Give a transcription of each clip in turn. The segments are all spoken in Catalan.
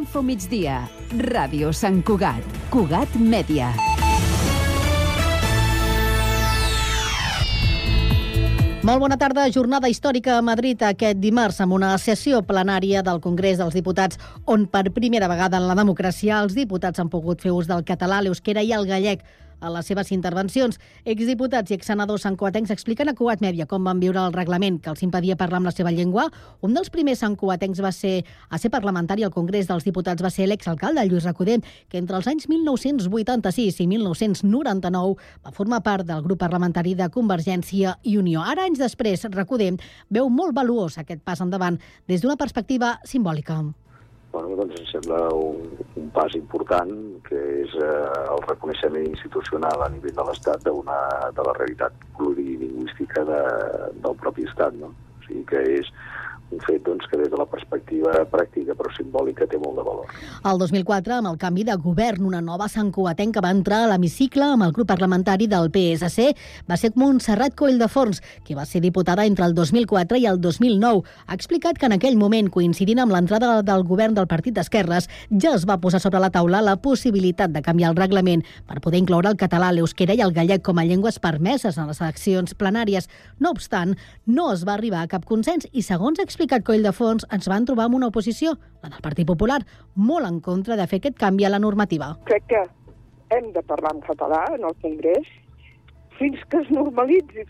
Info Migdia. Ràdio Sant Cugat. Cugat Mèdia. Molt bona tarda. Jornada històrica a Madrid aquest dimarts amb una sessió plenària del Congrés dels Diputats on per primera vegada en la democràcia els diputats han pogut fer ús del català, l'euskera i el gallec a les seves intervencions. Exdiputats i exsenadors santcugatencs expliquen a Cugat Mèdia com van viure el reglament que els impedia parlar amb la seva llengua. Un dels primers santcugatencs a ser parlamentari al Congrés dels Diputats va ser l'exalcalde Lluís Recoder, que entre els anys 1986 i 1999 va formar part del grup parlamentari de Convergència i Unió. Ara, anys després, Recoder veu molt valuós aquest pas endavant des d'una perspectiva simbòlica. Bueno, doncs em sembla un pas important, que és el reconeixement institucional a nivell de l'Estat de la realitat plurilingüística del propi Estat, no? O sigui que és un fet doncs, que des de la perspectiva pràctica però simbòlica té molt de valor. El 2004, amb el canvi de govern, una nova santcugatenca va entrar a l'hemicicle amb el grup parlamentari del PSC. Va ser Montserrat Colldeforns, que va ser diputada entre el 2004 i el 2009. Ha explicat que en aquell moment, coincidint amb l'entrada del govern del Partit d'Esquerres, ja es va posar sobre la taula la possibilitat de canviar el reglament per poder incloure el català, l'euskera i el gallec com a llengües permeses en les accions plenàries. No obstant, no es va arribar a cap consens i, segons ha explicat Colldeforns, ens van trobar amb una oposició, la del Partit Popular, molt en contra de fer aquest canvi a la normativa. Crec que hem de parlar en català en el Congrés fins que es normalitzi,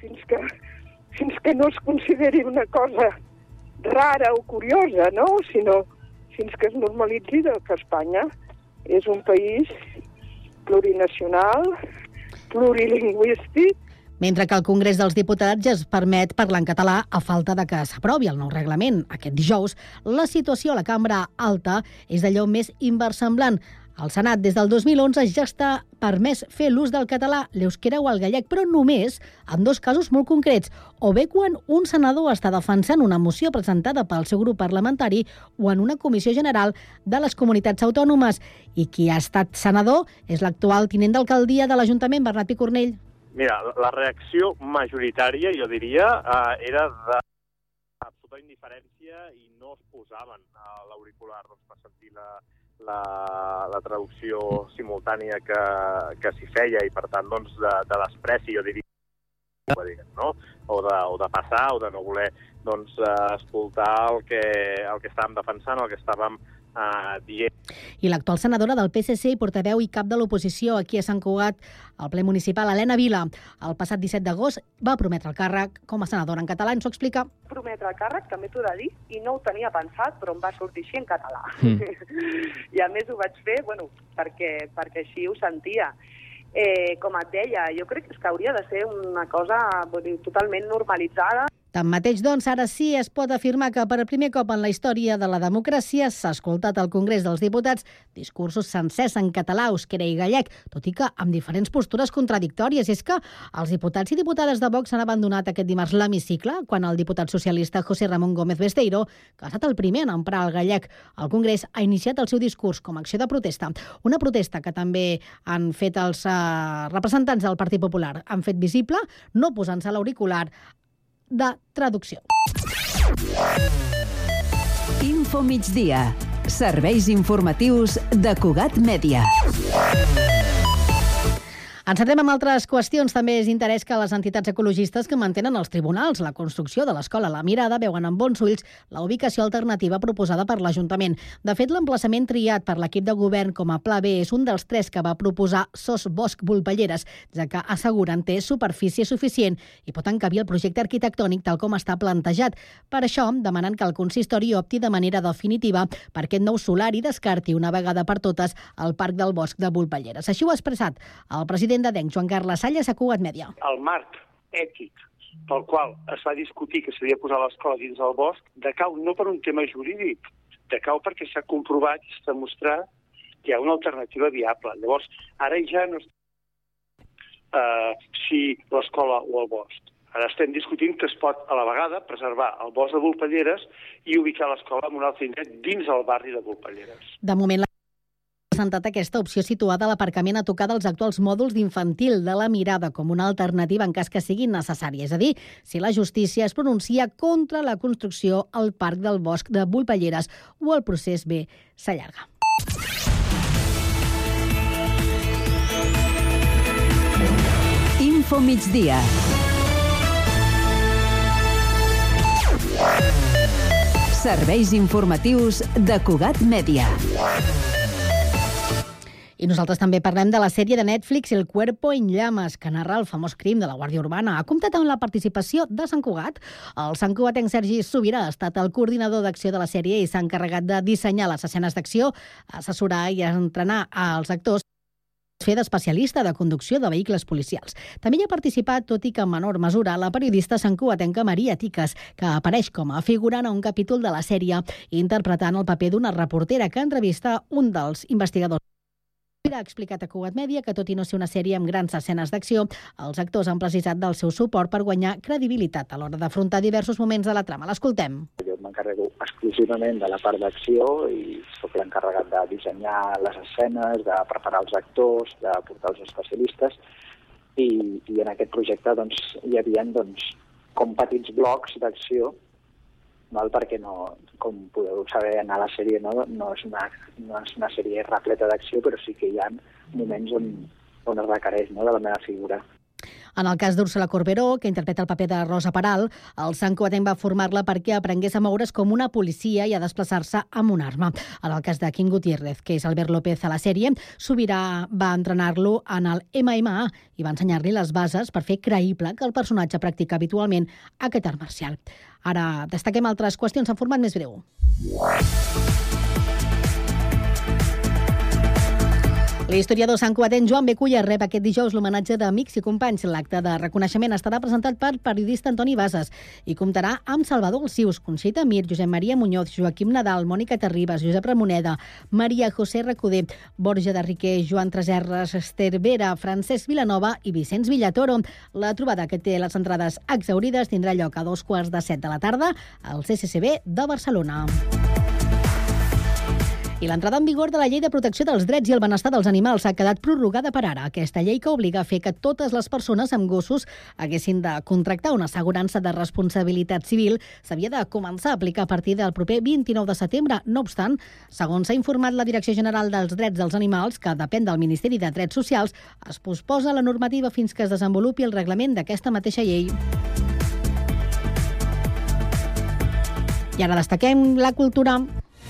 fins que no es consideri una cosa rara o curiosa, no? Sinó fins que es normalitzi que Espanya és un país plurinacional, plurilingüístic. Mentre que el Congrés dels Diputats ja es permet parlar en català a falta de que s'aprovi el nou reglament. Aquest dijous, la situació a la Cambra Alta és d'allò més inversemblant. Al Senat, des del 2011, ja està permès fer l'ús del català, l'euskera o el gallec, però només en dos casos molt concrets, o bé quan un senador està defensant una moció presentada pel seu grup parlamentari o en una comissió general de les comunitats autònomes. I qui ha estat senador és l'actual tinent d'alcaldia de l'Ajuntament, Bernat Picornell. Mira, la reacció majoritària, jo diria, era d'absoluta indiferència i no es posaven a l'auricular per sentir la traducció simultània que s'hi feia i, per tant, doncs, de despreci, jo diria, no? O de passar o de no voler doncs, escoltar el que estàvem defensant o el que estàvem dient. I l'actual senadora del PSC i portaveu i cap de l'oposició aquí a Sant Cugat, al ple municipal, Helena Vila, el passat 17 d'agost va prometre el càrrec com a senadora en català. Ens ho explica. Prometre el càrrec, també t'ho he de dir, i no ho tenia pensat, però em va sortir així en català. I a més ho vaig fer, perquè així ho sentia. Com et deia, jo crec que hauria de ser una cosa totalment normalitzada. Tanmateix, doncs, ara sí es pot afirmar que per primer cop en la història de la democràcia s'ha escoltat al Congrés dels Diputats discursos sencers en català, euskera i gallec, tot i que amb diferents postures contradictòries. I és que els diputats i diputades de Vox han abandonat aquest dimarts l'hemicicle quan el diputat socialista José Ramón Gómez Besteiro, que ha estat el primer en emprar el gallec al Congrés, ha iniciat el seu discurs com a acció de protesta. Una protesta que també han fet els representants del Partit Popular. Han fet visible no posant-se a l'auricular de traducció. Info Migdia. Serveis informatius de Cugat Mèdia. Ens centrem en altres qüestions. També és d'interès que les entitats ecologistes que mantenen els tribunals la construcció de l'escola La Mirada veuen amb bons ulls la ubicació alternativa proposada per l'Ajuntament. De fet, l'emplaçament triat per l'equip de govern com a Pla B és un dels 3 que va proposar Sos Bosch Volpelleres, ja que asseguren té superfície suficient i pot encabir el projecte arquitectònic tal com està plantejat. Per això, demanen que el consistori opti de manera definitiva per aquest nou solar i descarti una vegada per totes el Parc del Bosc de Volpelleres. Així ho ha expressat el president de DENC, Joan Carles Salles, a Cugat Mèdia. El marc ètic pel qual es va discutir que s'havia de posar l'escola dins del bosc decau no per un tema jurídic, decau perquè s'ha comprovat i s'ha demostrat que hi ha una alternativa viable. Llavors, ara ja no si l'escola o el bosc. Ara estem discutint que es pot a la vegada preservar el bosc de Volpelleres i ubicar l'escola en un altre indret dins el barri de Volpelleres. De moment, presentat aquesta opció situada a l'aparcament a tocar dels actuals mòduls d'infantil de La Mirada com una alternativa en cas que sigui necessària. És a dir, si la justícia es pronuncia contra la construcció al Parc del Bosc de Volpelleres o el procés B s'allarga. Info migdia. Serveis informatius de Cugat Mèdia. I nosaltres també parlem de la sèrie de Netflix El cuerpo en llamas, que narra el famós crim de la Guàrdia Urbana. Ha comptat amb la participació de Sant Cugat. El santcugatenc Sergi Sobirà ha estat el coordinador d'acció de la sèrie i s'ha encarregat de dissenyar les escenes d'acció, assessorar i entrenar als actors, fer d'especialista de conducció de vehicles policials. També hi ha participat, tot i que en menor mesura, la periodista santcugatenca Maria Tiques, que apareix com a figurant a un capítol de la sèrie, interpretant el paper d'una reportera que entrevista un dels investigadors. Ha explicat a Cugat Mèdia que, tot i no ser una sèrie amb grans escenes d'acció, els actors han precisat del seu suport per guanyar credibilitat a l'hora d'afrontar diversos moments de la trama. L'escoltem. Jo m'encarrego exclusivament de la part d'acció i sóc l'encarregat de dissenyar les escenes, de preparar els actors, de portar els especialistes i en aquest projecte hi havia com petits blocs d'acció, perquè com podeu saber, anar a la sèrie no és una sèrie repleta d'acció, però sí que hi ha moments on es requereix de la meva figura. En el cas d'Úrsula Corberó, que interpreta el paper de Rosa Peral, el santcugatenc va formar-la perquè aprengués a moure's com una policia i a desplaçar-se amb una arma. En el cas de Quim Gutiérrez, que és Albert López a la sèrie, Sobirà va entrenar-lo en el MMA i va ensenyar-li les bases per fer creïble que el personatge practica habitualment aquest art marcial. Ara destaquem altres qüestions en format més breu. L'historiador santcugatenc Joan B. Culla rep aquest dijous l'homenatge d'Amics i Companys. L'acte de reconeixement estarà presentat per periodista Antoni Bases i comptarà amb Salvador Alsius, Conxita Mir, Josep Maria Muñoz, Joaquim Nadal, Mònica Terribas, Josep Ramoneda, Maria José Recoder, Borja de Riquer, Joan Treserres, Esther Vera, Francesc Vilanova i Vicenç Villatoro. La trobada, que té les entrades exhaurides, tindrà lloc a 2:15 de la tarda al CCCB de Barcelona. I l'entrada en vigor de la Llei de Protecció dels Drets i el Benestar dels Animals ha quedat prorrogada per ara. Aquesta llei que obliga a fer que totes les persones amb gossos haguessin de contractar una assegurança de responsabilitat civil s'havia de començar a aplicar a partir del proper 29 de setembre. No obstant, segons s'ha informat la Direcció General dels Drets dels Animals, que depèn del Ministeri de Drets Socials, es posposa la normativa fins que es desenvolupi el reglament d'aquesta mateixa llei. I ara destaquem la cultura.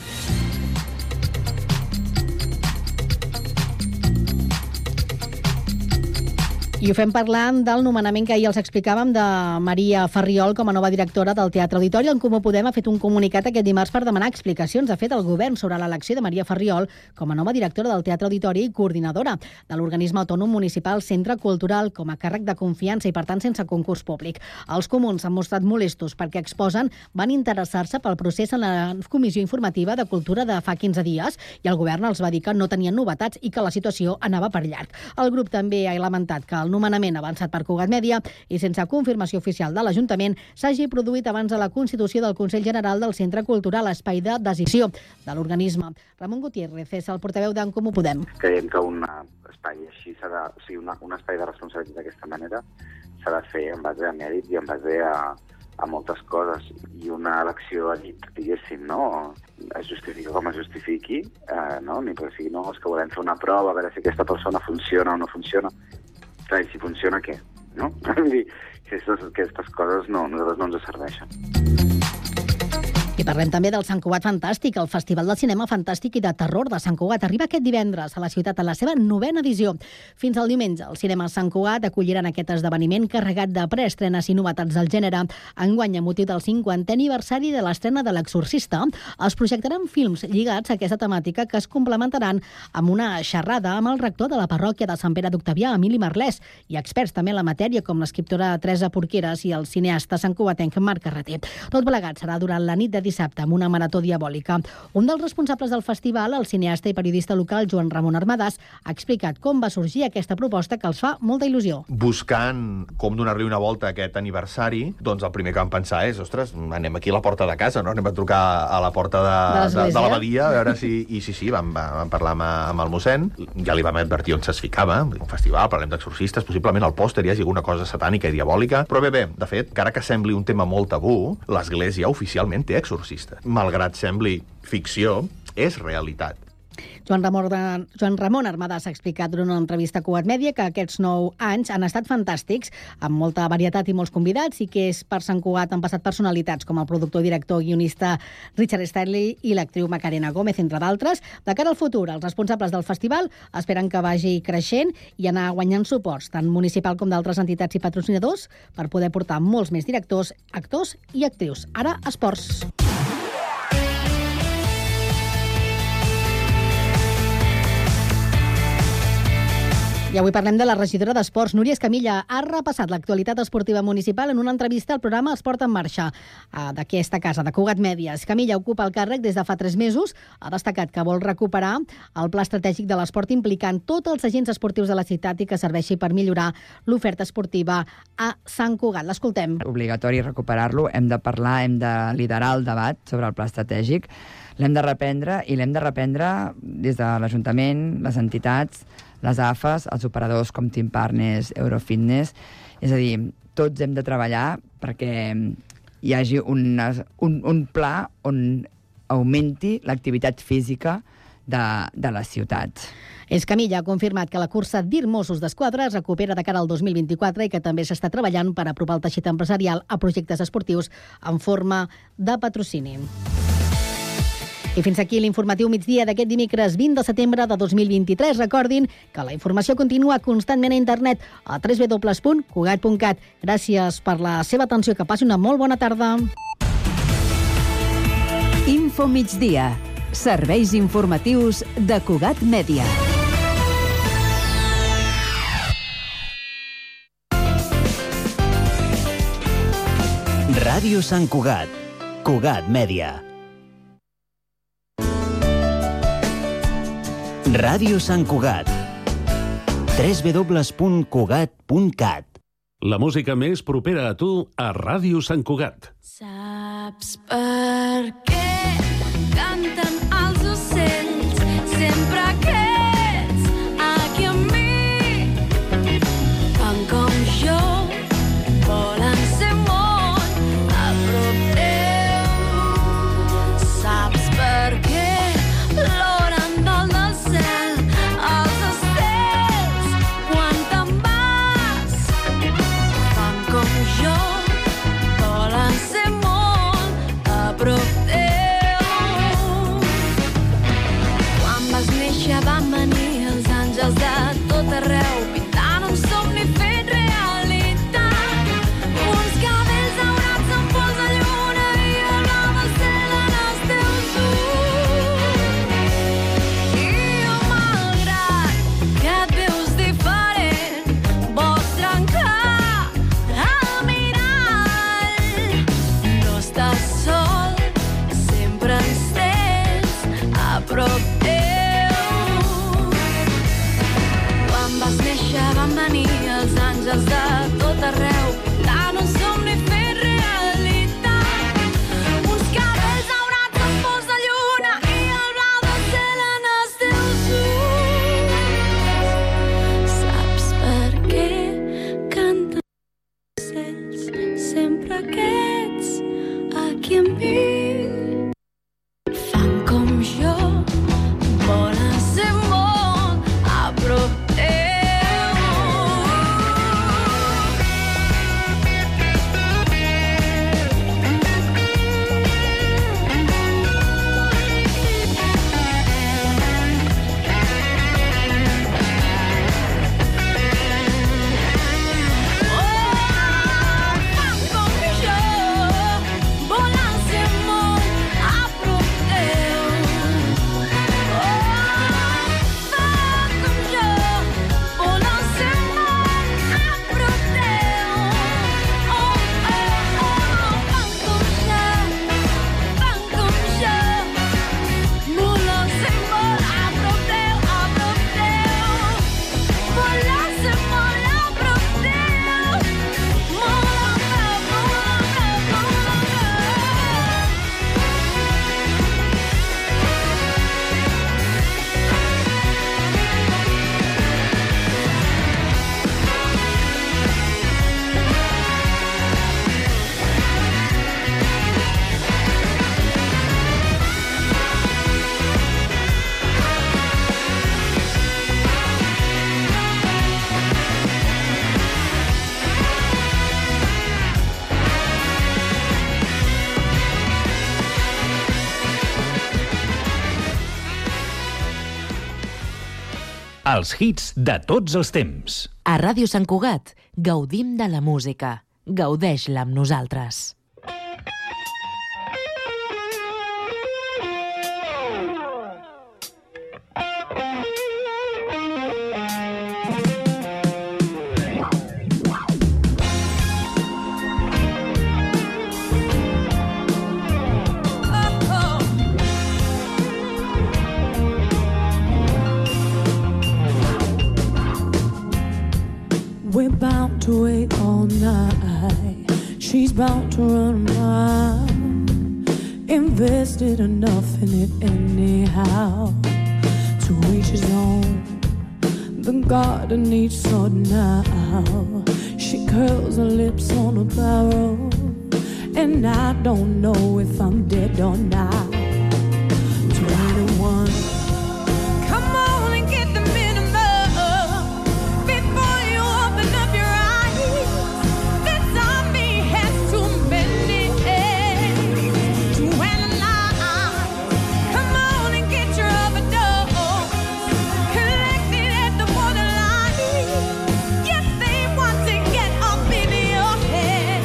I ho fem parlant del nomenament que ahir els explicàvem de Maria Farriol com a nova directora del Teatre Auditori. En Comú Podem ha fet un comunicat aquest dimarts per demanar explicacions. Ha fet el govern sobre l'elecció de Maria Farriol com a nova directora del Teatre Auditori i coordinadora de l'organisme autònom municipal Centre Cultural com a càrrec de confiança i, per tant, sense concurs públic. Els comuns s'han mostrat molestos perquè, exposen, van interessar-se pel procés en la Comissió Informativa de Cultura de fa 15 dies i el govern els va dir que no tenien novetats i que la situació anava per llarg. El grup també ha lamentat que el nomenament avançat per Cugat Mèdia i sense confirmació oficial de l'Ajuntament s'hagi produït abans de la constitució del Consell General del Centre Cultural, espai de decisió de l'organisme. Ramon Gutiérrez és el portaveu d'en Comú Podem. Creiem que un espai així un espai de responsabilitat d'aquesta manera s'ha de fer en base a mèrit i en base a moltes coses, i una elecció a dit, diguéssim, no? Es justifica com es justifiqui, no? Ni perquè sigui, no, és que volem fer una prova, a veure si aquesta persona funciona o no funciona. Clar, i si funciona, què? No? Vull dir, que aquestes coses no ens serveixen. I parlem també del Sant Cugat Fantàstic. El Festival del Cinema Fantàstic i de Terror de Sant Cugat arriba aquest divendres a la ciutat en la seva 9ª edició. Fins al diumenge, els cinemes Sant Cugat acolliran aquest esdeveniment carregat de preestrenes i novetats del gènere. Enguany, a motiu del 50è aniversari de l'estrena de L'Exorcista, es projectaran films lligats a aquesta temàtica que es complementaran amb una xerrada amb el rector de la parròquia de Sant Pere d'Octavià, Emili Marlès, i experts també en la matèria com l'escriptora Teresa Porqueres i el cineasta santcugatenc Marc Carreter. Tot plegat serà durant la nit de dissabte amb una marató diabòlica. Un dels responsables del festival, el cineasta i periodista local Joan Ramon Armadàs, ha explicat com va sorgir aquesta proposta que els fa molta il·lusió. Buscant com donar-li una volta a aquest aniversari, doncs el primer que vam pensar és, ostres, anem aquí a la porta de casa, no? Anem a trucar a la porta de l'abadia, a veure si... I sí, vam parlar amb el mossèn, ja li vam advertir on se'ls ficava, un festival, parlem d'exorcistes, possiblement al pòster hi hagi alguna cosa satànica i diabòlica, però bé, de fet, encara que sembli un tema molt tabú, l'Església oficialment té exorcistes. Malgrat sembli ficció, és realitat. Joan Ramon Armadà s'ha explicat durant una entrevista a Cugat Mèdia que aquests 9 anys han estat fantàstics, amb molta varietat i molts convidats, i que per Sant Cugat han passat personalitats com el productor, director, guionista Richard Stanley i l'actriu Macarena Gómez, entre d'altres. De cara al futur, els responsables del festival esperen que vagi creixent i anar guanyant suports, tant municipal com d'altres entitats i patrocinadors, per poder portar molts més directors, actors i actrius. Ara, esports. I avui parlem de la regidora d'Esports, Núria Escamilla. Ha repassat l'actualitat esportiva municipal en una entrevista al programa Esport en Marxa d'aquesta casa, de Cugat Mèdia. Escamilla ocupa el càrrec des de fa 3 mesos. Ha destacat que vol recuperar el pla estratègic de l'esport implicant tots els agents esportius de la ciutat i que serveixi per millorar l'oferta esportiva a Sant Cugat. L'escoltem. Obligatori recuperar-lo. Hem de parlar, hem de liderar el debat sobre el pla estratègic. L'hem de reprendre i l'hem de reprendre des de l'Ajuntament, les entitats, les AFAs, els operadors com Team Partners, Eurofitness. És a dir, tots hem de treballar perquè hi hagi un pla on augmenti l'activitat física de les ciutats. Escamilla ha confirmat que la cursa DIR Mossos d'Esquadra es recupera de cara al 2024 i que també s'està treballant per apropar el teixit empresarial a projectes esportius en forma de patrocini. I fins aquí l'informatiu migdia d'aquest dimecres 20 de setembre de 2023. Recordin que la informació continua constantment a internet a www.cugat.cat. Gràcies per la seva atenció. Que passi una molt bona tarda. Info migdia. Serveis informatius de Cugat Mèdia. Ràdio Sant Cugat. Cugat Mèdia. Ràdio Sant Cugat. www.cugat.cat. La música més propera a tu a Ràdio Sant Cugat. Saps per què canten els ocells sempre que ets aquí amb mi? Fan com jo, volen ser molt a prop teu. Saps per què ploren dalt del cel els estels quan te'n vas? Fan com jo, volen ser molt a prop teu. Quan vas néixer van venir els àngels de tot arreu pintant un somni fet realitat. Uns cabells daurats en pols de lluna i el blau del cel en els teus ulls. I jo, malgrat que et veus diferent, vols trencar el mirall. No estàs sol, sempre ens tens a prop teu. Quan vas néixer van venir els àngels de tot arreu pintant un somni fet realitat. Uns cabells daurats en pols de lluna i el blau del cel en els teus ulls. Saps per què canten els ocells sempre que ets aquí amb mi? Fan com jo, volen ser molt a prop teu. Els hits de tots els temps. A Ràdio Sant Cugat gaudim de la música. Gaudeix-la amb nosaltres. We're bound to wait all night. She's bound to run around. Invested enough in it anyhow to reach his own. The garden needs sorting out. She curls her lips on a barrel, and I don't know if I'm dead or not. 21. Come on and get the minimum before you open up your eyes. This zombie has too many eggs to analyze. Come on and get your overdose collected at the borderline. Yes, they want to get up in your head.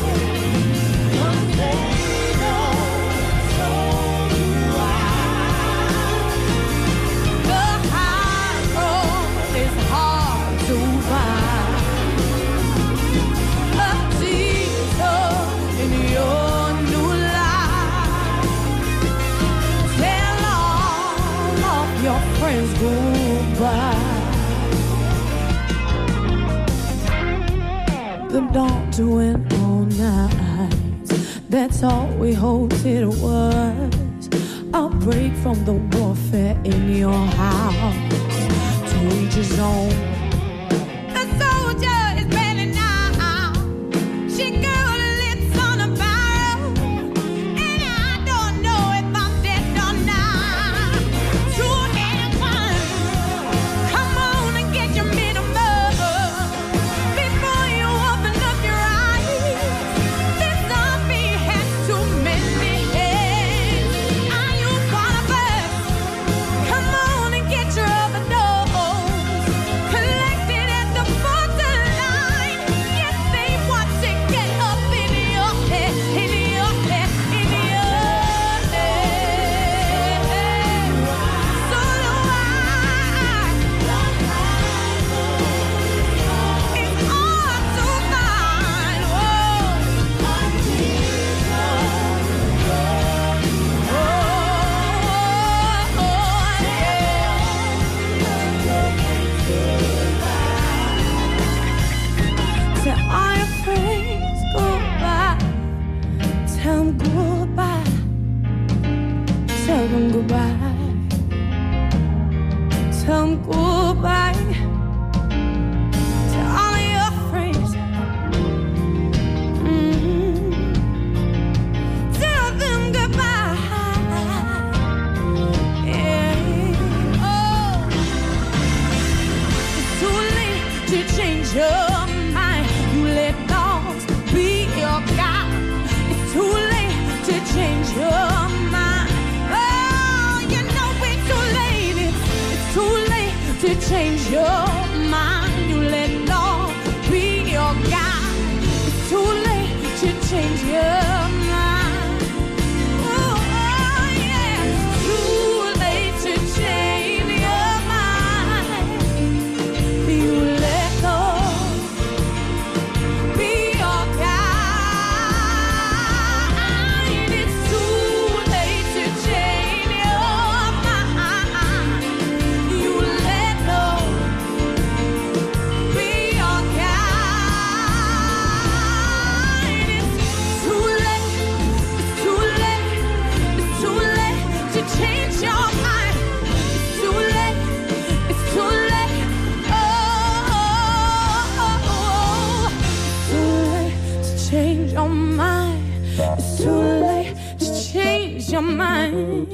The high road is hard to find. A teacher in your new life. Tell all of your friends goodbye. The dawn to end all night. That's all we hoped it was. A break from the warfare in your house to reach his own. The soldier is ready now. She curled her lips on a barrel, and I don't know if I'm dead or not. 281. Come on and get your minimum before you open up your eyes. This zombie has too many heads. Are you one of us? Come on and get your overdose collected at the borderline. Yes, they want to get up in your head, in your head, in your head. So do I. It's hard to find. Tell all your friends goodbye. Tell them goodbye. Tell them goodbye. Tell them goodbye. Tell all of your friends. Tell them goodbye. Yeah. Oh, it's too late to change your mind. You let dogs be your guide. It's too late to change your mind. Oh, you know it's too late. It's too late to change your mind. You let dogs be your guide. It's too late to change your mind. Oh, yeah. It's too late to change your mind. You let go. Be your guide. It's too late to change your mind. You let go. Be your guide. It's too late. It's too late. It's too late to change your mind. It's too late. It's too late. Oh, too late to change your mind. It's too late to change your mind.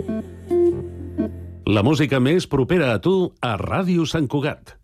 La música més propera a tu a Ràdio Sant Cugat.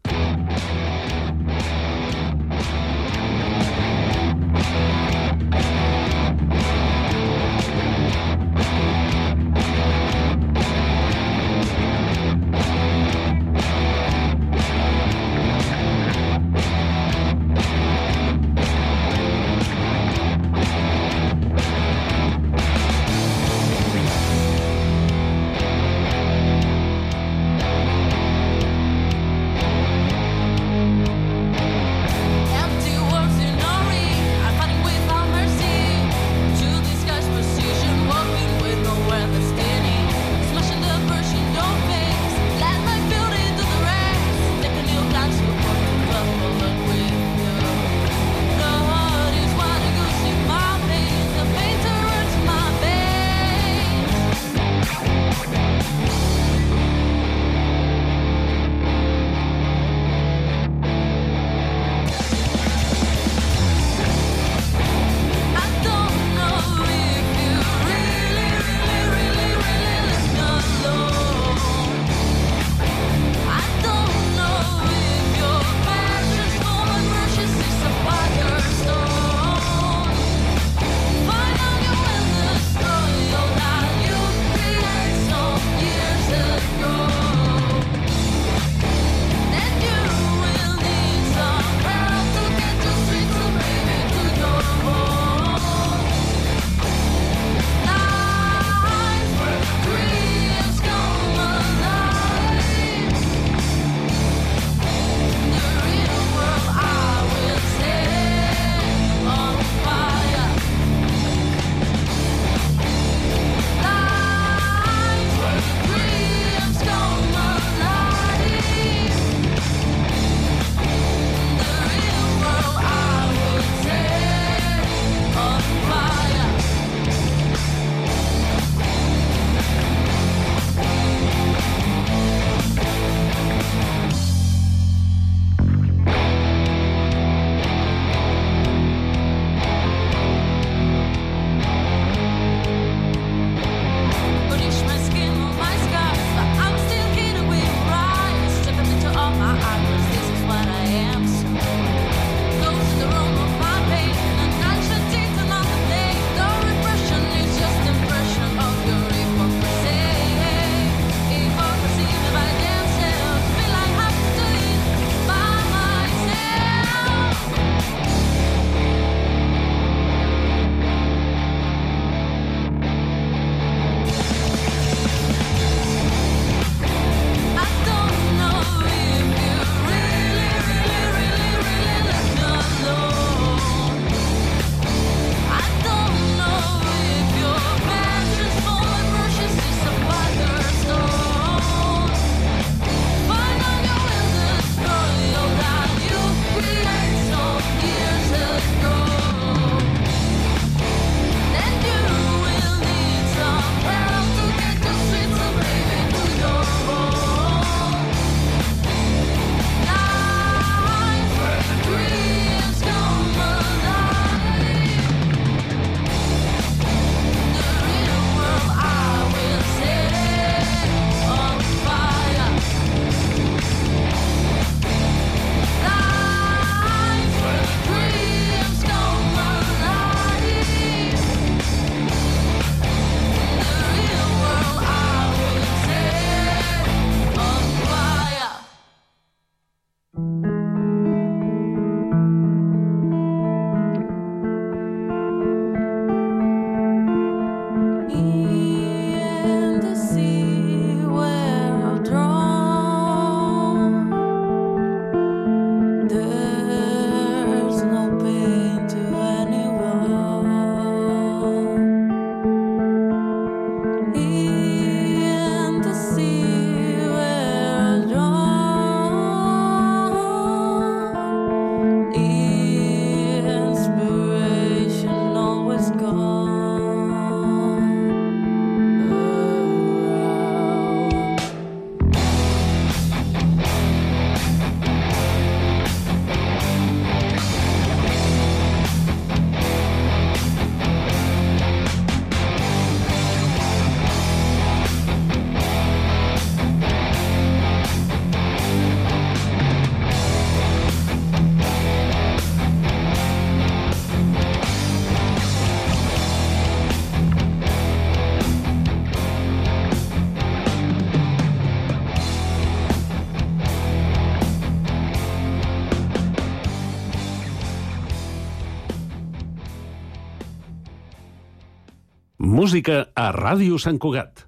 Música a Ràdio Sant Cugat.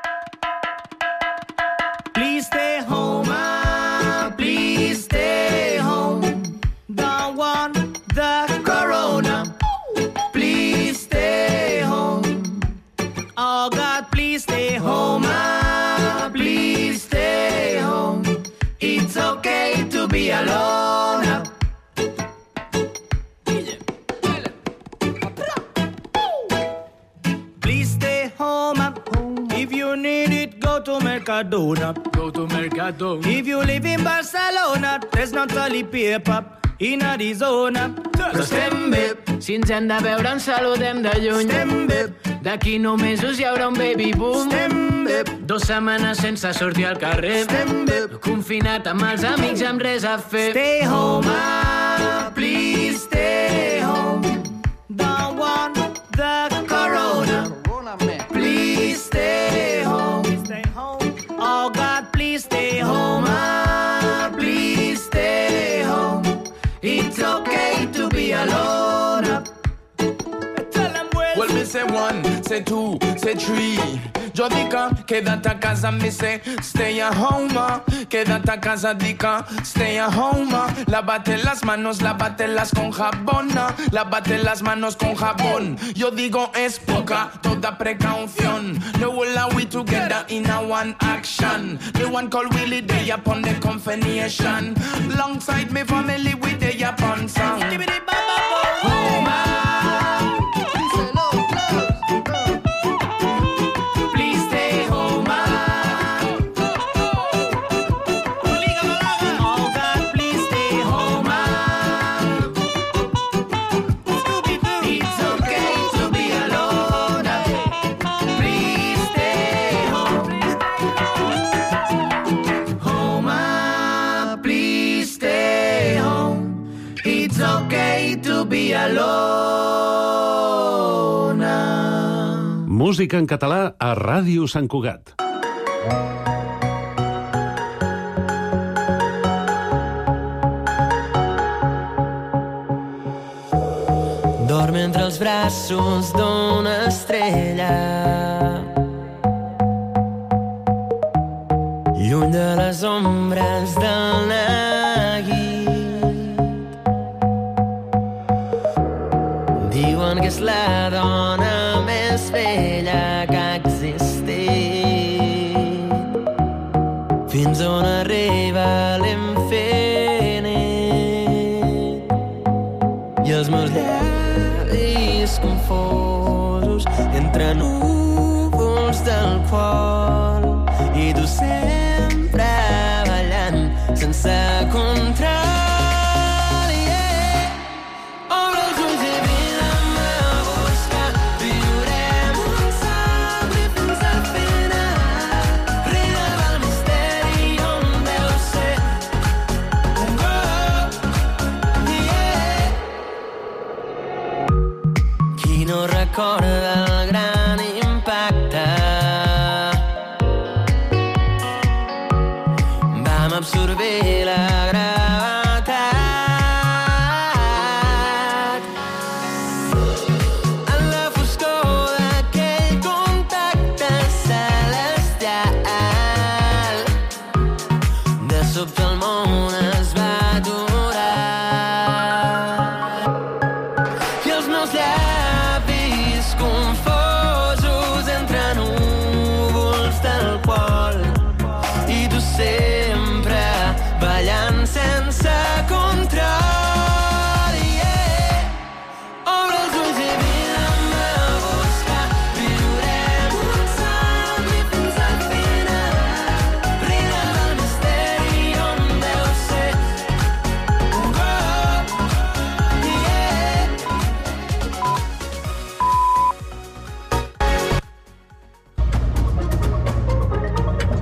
Please stay home, please stay home. Don't want the corona. Please stay home. Oh God, please stay home, please stay home. It's okay to be alone. Please stay home. If you need it, go to Mercadona. Go to Mercadona. If you live in Barcelona, there's no toilet paper in Arizona. Però estem bé, si ens hem de veure ens saludem de lluny. Estem bé, d'aquí 9 mesos hi haurà un baby boom. estem bé, 2 setmanes sense sortir al carrer. estem bé. Confinat amb els amics amb res a fer. Stay home, please stay home. Don't want the corona. Please stay home. Oh God, please stay home, please stay home. It's okay to be alone. Well, me say 1, say 2, say 3. Yo dica, quédate a casa, me say stay at home. Quédate a casa, dica, stay at home. Lávate las manos, lávatelas con jabón. Lávate las manos con jabón. Yo digo es poca, toda precaución. No will allow we together in a one action. The one called Willie Day upon the confirmation. Alongside me family with the Japan song. Home, Música en català a Ràdio Sant Cugat. Dorm entre els braços d'una estrella, lluny de les ombres del neguit. Diuen que és la dona més bella que ha existit, fins on arriba l'infinit. I els meus llavis confosos entre núvols d'alcohol, i tu sempre ballant sense control. Recorda el gran impacte. Vam absorbir la gran